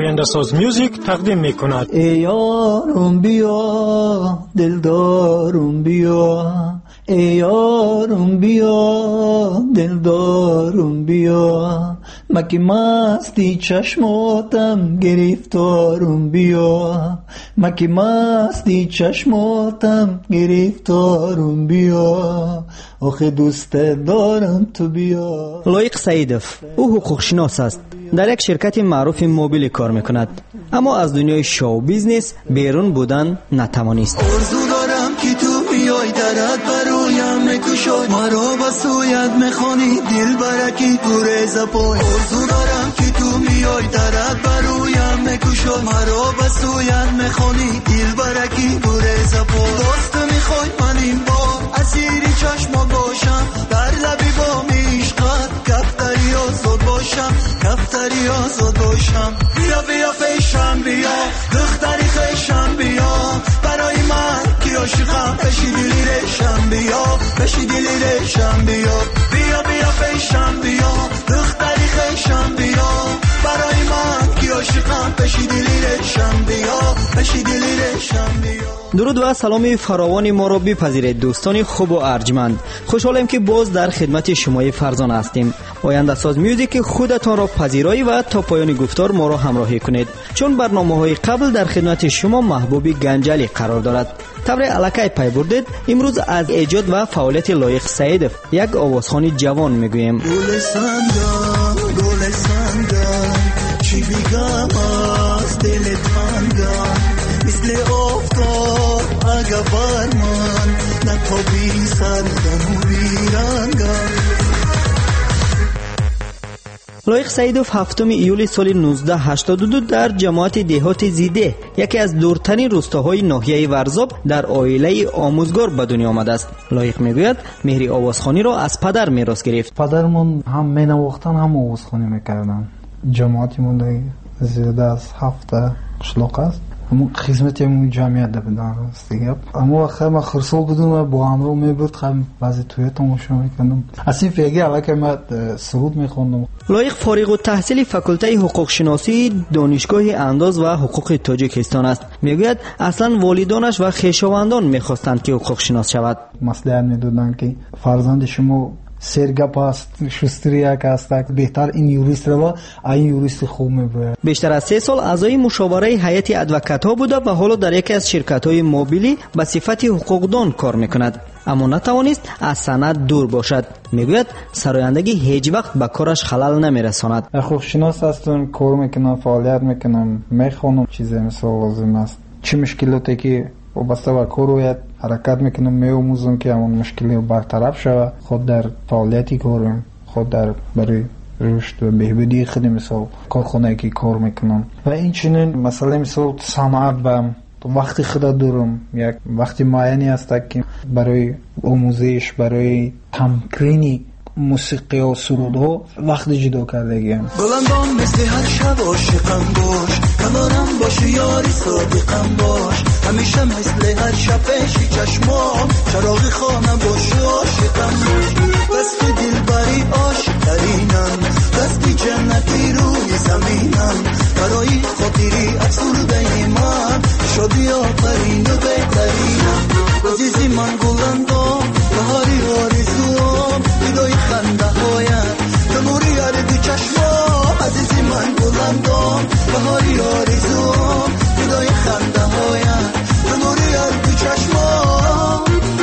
آینده ساز میوزیک تقدیم میکند. ای یارم بیا دلدارم بیا، ای یارم بیا دلدارم بیا، مکی مستی چشماتم گرفتارم بیا، مکی مستی چشماتم گرفتارم بیا، آخه دوست دارم تو بیا. لایق سعیدوف او حقوق شناس است، در یک شرکت معروف موبیل کار میکند، اما از دنیای شو بیزنس بیرون بودن نتوانست. آرزو دارم که تو بیای درد برایم میکشای، مرا با سویت میخوانی دل برکی گریز پای. آرزو دارم که تو بیای درد برایم میکشای، مرا با سویت میخوانی دل برکی گریز پای. دوست میخوای من این بار اسیر چشما باشم، در لبی با عشقت کفتری آزاد باشم، کفتری آزاد باشم. بیا بیا پیشم بیا دختری خیشم بیا، برای من کی عاشقم بشی دلی ریشم بیا، بشی دلی ریشم بیا. بیا بیا پیشم بیا دختری خیشم بیا، برای من کی عاشقم بشی دلی ریشم بیا، بشی دلی ریشم بیا. درود و سلام فراوان ما را بپذیرید دوستان خوب و ارجمند. خوشحالم که باز در خدمت شما فرزان هستیم. آینده ساز میوزیک خودتان را پذیرایی و تا پایان گفتار ما را همراهی کنید، چون برنامه‌های قبل در خدمت شما محبوب گنجلی قرار دارد. طبع الکای پی بردید. امروز از ایجاد و فعالیت لایق سعیدوف یک آوازخوان جوان میگوییم. گل سندان چی بگم از دلت خندان، مثل آفتاب اگه بر من نتابی سردم و بیرنگم. لایق سعیدوف 7 ایول سال 1982 در جماعت دهات زیده، یکی از دورترین روستاهای ناحیه ورزاب، در عائله آموزگار به دنیا آمده است. لایق میگوید مهر آوازخوانی را از پدر میراث گرفت. پدرمون هم مینواختن هم آوازخوانی میکردن. جماعتمون زیاده از 7 قشلاق است. خدمت همون جمعیت بودن است دیگه. اما وقتی من خرسال بودم و با همراه میبرد خیلی بعضی توی تماشا میکردم. اصلا فیگه علاقه من سرود میخوندم. لایق فارغ التحصیل فاکولته حقوق شناسی دانشگاه انداز و حقوق تاجیکستان است. میگوید اصلا والدانش و خویشاوندان میخواستند که حقوق شناس شود. مصلحت میدادند که فرزند شما سرگپ است، شستری است، بهتر این یوریست رو این یوریست خوب میبره. بیشتر از 3 سال اعضای مشاوره هیئت ادوکات ها بوده و حالا در یکی از شرکت های موبیلی به صفت حقوقدان کار میکند، اما نتوانست از سند دور باشد. میگوید سرایندگی هیچ وقت به کارش خلل نمیرساند. حقوق شناس هستم، کار میکنم، فعالیت میکنم، میخونم چیزی مثل لازم است. چه مشکلاتی که وابسته به کار رویت حرکت میکنم میآموزم که همون مشکلی برطرف شود. خود در فعالیتی کارم، خود در برای رشد و بهبودی خود مثال کارخانه‌ای که کار میکنم و این چنین مسئله مثال صنعت بم وقتی خود دارم. یک وقتی معینی هست که برای آموزش، برای تمرین موسیقی و سرودها وقت جدا کردگیم. بلندان مثل هر شب عاشقم باش، کنارم باش یاری صادقم باش، همیشه مثل هر شب پیشی چشمام چراغ خانم باش عاشقم باش. دست دلبری عاشقترینم، دست جنتی روی زمینم، برای خاطری افسرده من شادی آفرین و بهترینم. عزیزی من گلندام بهاری آرزوام، ندای خنده هایم تنوری هر دو چشمام. عزیزی من گلندام بهاری آرزوام، ندای خنده هایم تنوری هر دو چشمام.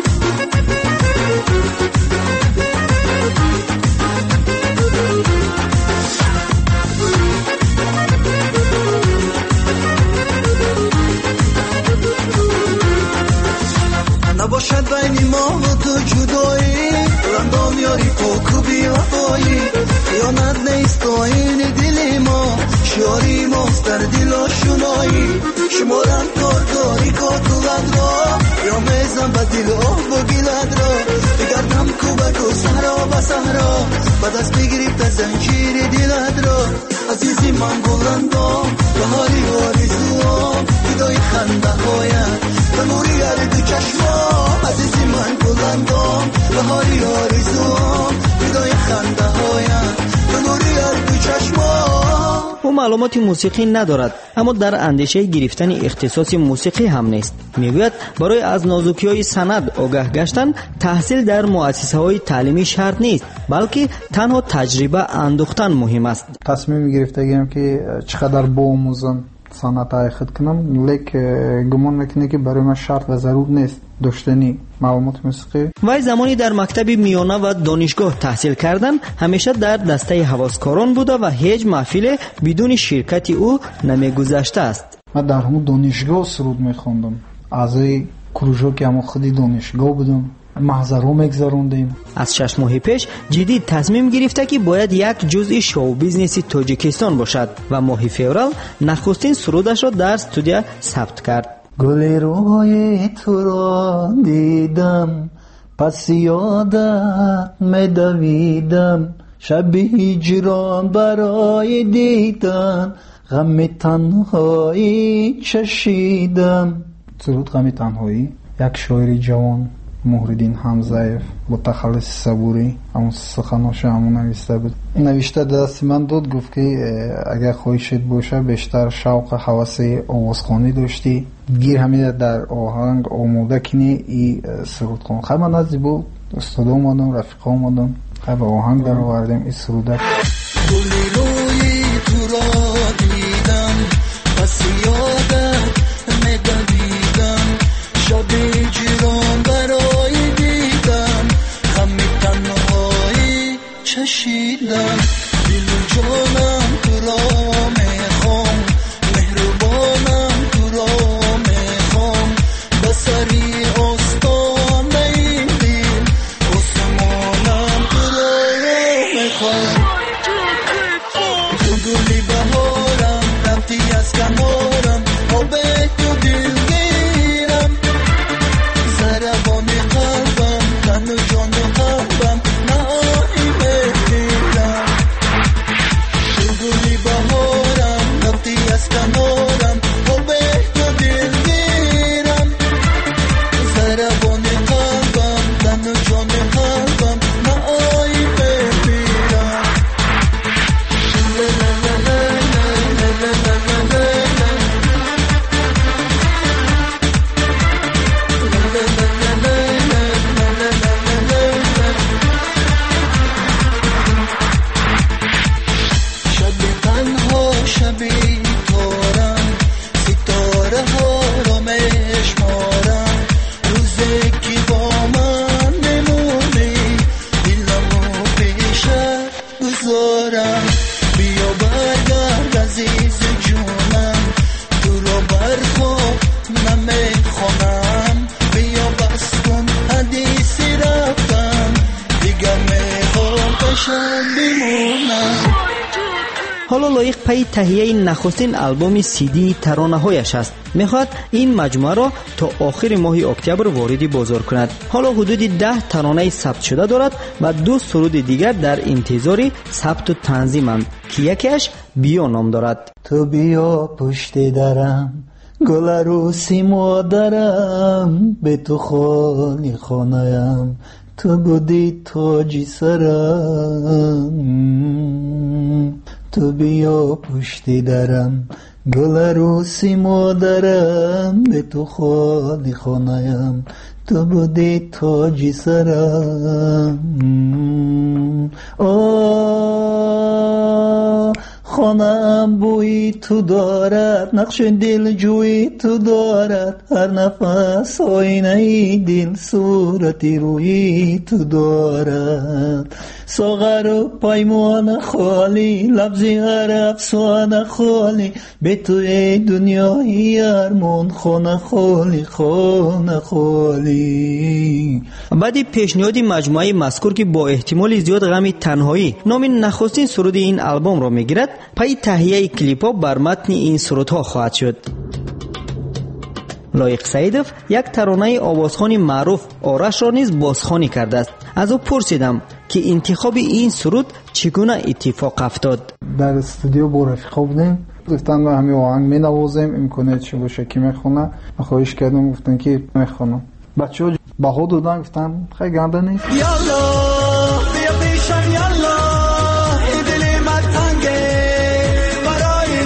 نباشد بین ما و تو جدایی، رندام یاری پاک و بی‌وفایی، خیانت نیست آیین دل ما، شیاری ماست در دل آشنایی. شمارم کارداری کاتولت را، یا میزم به دل آه با گلت را، بگردم کوبک و صحرا به صحرا، به دست بگرفت از زنجیر دلت را. عزیزی من گلندام بهاری آرزوام، فدای خنده هایم تنوری هر دو چشمام. عزیزی من گلندام بهاری آرزوام، فدای خنده هایم تنوری هر دو چشمام. او معلومات موسیقی ندارد، اما در اندیشه گرفتن اختصاص موسیقی هم نیست. میگوید برای از نازکی‌های سند آگاه گشتن تحصیل در مؤسسه‌های تعلیمی شرط نیست، بلکه تنها تجربه اندوختن مهم است. تصمیم گرفتگیم که چقدر بآموزم صنعت خود کنم، لیکن گمان میکنه که برای من شرط و ضرور نیست داشتنی معلومات موسیقی. وای زمانی در مکتب میانه و دانشگاه تحصیل کردن همیشه در دسته هواسکاران بوده و هیچ محفل بدون شرکت او نمیگذشته است. من در همون دانشگاه سرود میخوندم، اعضای کروژه هم خودی دانشگاه بودم، محضرها میگذروندیم. از 6 ماه پیش جدید تصمیم گرفته که باید یک جزء شو بیزنس تاجیکستان باشد و ماه فوریه نخستین سرودش را در استودیو ثبت کرد. گل روی تو را دیدم، پس یادت میدویدم، شب هجران برای دیدن، غم تنهایی چشیدم. سرود غم تنهایی یک شاعر جوان مهردین حمزه‌یف متخلص صبوری همون سخناش همون نوشته بود. این نوشته دست من داد، گفت که اگر خواهشت باشه بیشتر شوق هوس آوازخوانی داشتی، گیر همین در آهنگ آماده کنی ای سرود کن. خیلی من از بود استاد اومدم، رفیق اومدم، خیلی آهنگ در آوردیم ای سروده. گلی روی تو را دیدم، پس یادت میدویدم، شب هجران برای دیدن، غم تنهایی چشیدم. دل و جانم تو را میخوام، مهربانم تو را میخوام، بسری آستانه این دل، آسمانم تو را میخوام. تو گلی بهارم، رفتی از کنارم، آب تو دلگیرم، ضربان قلبم، تن و جان و قلبم، نهایی بگیرم. تو گلی بهارم، رفتی از کنارم، آب تو دلگیرم، ضربان قلبم، تن و جان و قلبم، نهایی بگیرم. شب تنها شبی تارم، ستاره ها را میشمارم، روزی که با من نمونی، دلمو پیشت گذارم. بیا برگرد عزیز جونم، تو را برخواب نمیخوانم، بیا بس کن حدیثی رفتم، دیگر میخوام قشنگ بمونم. حالا لایق پی تهیه نخستین آلبوم CD ترانه‌هایش است. میخواد این مجموعه را تا آخر ماه اکتبر وارد بازار کند. حالا حدود 10 ترانه ثبت شده دارد و 2 سرود دیگر در انتظار ثبت و تنظیمند که یکیش بیا نام دارد. تو بیا پشت درم، گل عروسی مادرم، به تو خالی خانه‌ام، تو بودی تاج سرم. تو بیا پشت درم، گل عروسی مادرم، به تو خالی خانه‌ام، تو بودی تاج سرم. خانه‌ام بوی تو دارد، نقش دل جوی تو دارد، هر نفس آینه دل صورتی روی تو دارد. ساغر و پیمان خالی، لفظی هر افسانه خالی، به توی دنیای ارمان خانه خالی، خانه خالی. بعد پیشنهاد مجموعه مذکور که با احتمال زیاد غم تنهایی نام نخستین سرود این آلبوم را میگیرد، پای تهیه کلیپ ها بر متن این سرودها خواهد شد. لایق سعیدов یک ترانه آوازخوان معروف آرش را نیز بازخوانی کرده است. از او پرسیدم که انتخاب این سرود چگونه اتفاق افتاد. در استودیو با رفیقا بودیم، گفتن ما همین آهنگ می نوازیم، امکانه چی باشه که میخونه. من خواهش کردم، گفتن که میخونم. بچه‌ها بها دادن، گفتن خیلی گنده نیست. یالا بیا پیشم، یالا این دل من تنگه، برای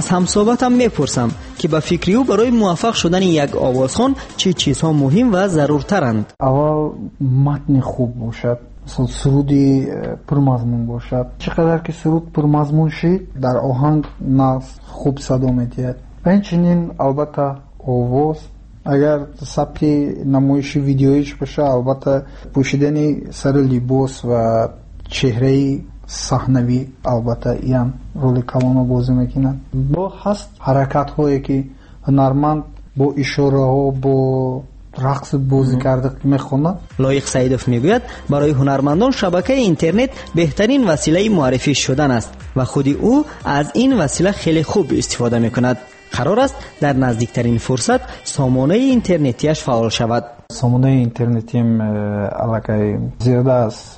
از همصحبتم میپرسم که به فکر او برای موفق شدن یک آوازخوان چه چیزها مهم و ضرورترند. اول متن خوب باشد، مثلا سرودی پرمضمون باشد. چقدر که سرود پرمضمون شد در آهنگ نغز خوب صدا میدهد. همچنین البته آواز اگر سبک نمایش ویدیویش باشه، البته پوشیدن سر لباس و چهره صحنوی البته این رول کلان بازی میکنند. با هست حرکت هایی که هنرمند با اشاره ها با رقص بازی کرده میخوند. لایق سعیدوف میگوید برای هنرمندان شبکه اینترنت بهترین وسیله معرفی شدن است و خود او از این وسیله خیلی خوب استفاده میکند. قرار است در نزدیکترین فرصت سامانه اینترنتیش فعال شود. سامانه اینترنتیم علاقه زیاده است،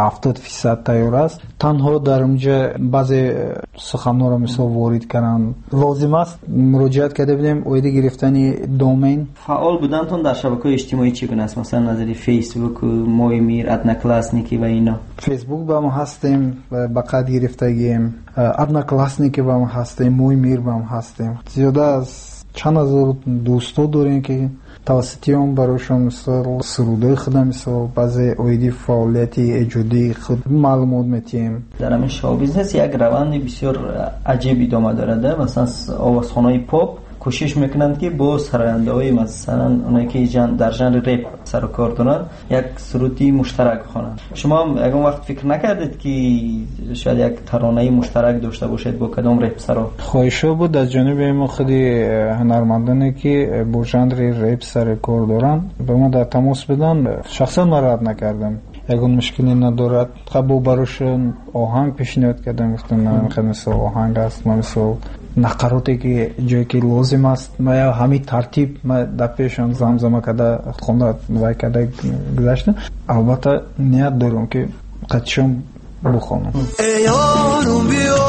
70% تیار است. تنها در اونجا بعضی سخنان را مثل وارد کردن لازم است. مراجعت کرده بودیم اویده گرفتن دومین. فعال بودنتون در شبکه اجتماعی چگونه است؟ مثلا نظری فیسبوک، مویمیر، ادنا کلاسنیکی و اینا. فیسبوک با ما هستیم، با قد گرفتگیم. ادنا کلاسنیکی با ما هستیم، مویمیر با ما هستیم. زیاده از چند هزار دوستا داریم که توسطی هم برایشان مثل سروده خود، مثل بعضی اویدی فعالیتی ایجادی خود معلومات میتیم. در همین شو بیزنس یک روند بسیار عجیب ادامه دارد. مثلا آوازخوان‌های پاپ کوشش میکنند که با سراینده‌های مثلا اونایی که در ژانر رپ سر و کار دارن یک سرودی مشترک خوانند. شما اگه وقت فکر نکردید که شاید یک ترانه مشترک داشته باشید با کدام رپسرا؟ خواهشا بود از جانب ما خودی هنرمندانی که با ژانر رپ سر کار دارن به ما در تماس بدن. شخصا ما رد نکردم، یگون مشکلی ندارد. قبل براشون آهنگ پیشنهاد کردم، گفتم من میخوام مثل آهنگ است، من مثل نقراتی که جایی که لازم است ما یا همین ترتیب ما در پیشان زمزمه کرده خونده و کرده گذاشتم. البته نیت دارم که قدشم بخونم. ای یارم بیا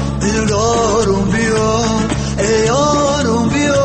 دلدارم بیا، ای یارم بیا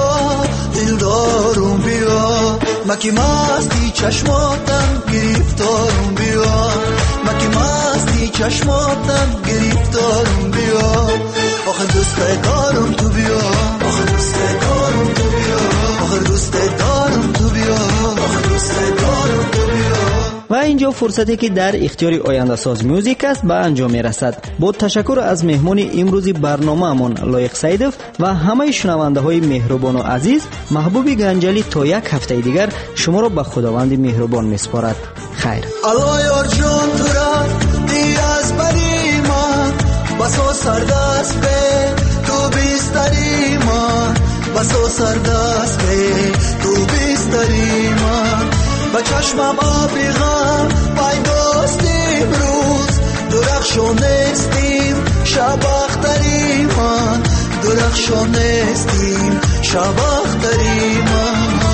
دلدارم بیا، مکی مستی چشماتم گرفتارم بیا، مکی مستی چشماتم گرفتارم بیا، آخه دوست دارم تو بیا، آخه دوست دارم تو بیا، آخه دوست دارم تو بیا، آخه دوست دارم تو بیا. و اینجا فرصتی که در اختیار آینده ساز میوزیک است به انجام میرسد. با تشکر از مهمان امروزی برنامه‌مان لایق سعیدوف و همه شنونده های مهربان و عزیز، محبوب گنجلی تا یک هفته دیگر شما را به خداوند مهربان میسپارد. خیر. الله یار جان تو را دی از بری من، بسو سردست به تو بیستری من، بسو سردست به تو بیستری من، با چشمم آبی غم پیداست امروز، درخشان استیم شباختری من، درخشان استیم شباختری من.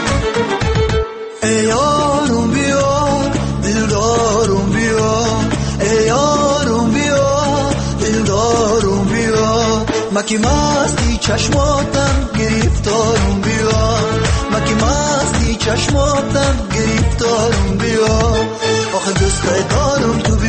ای یارم بیا دلدارم بیا، ای یارم بیا دلدارم بیا، مکی مستی چشماتم گرفتارم بیا، مکی مستی چشماتم گرفتارم بیا، آخه دوست دارم تو